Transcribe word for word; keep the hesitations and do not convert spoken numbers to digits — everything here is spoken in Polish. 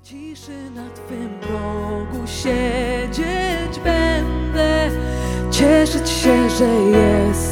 ciszy na Twym progu siedzieć będę, cieszyć się, że jest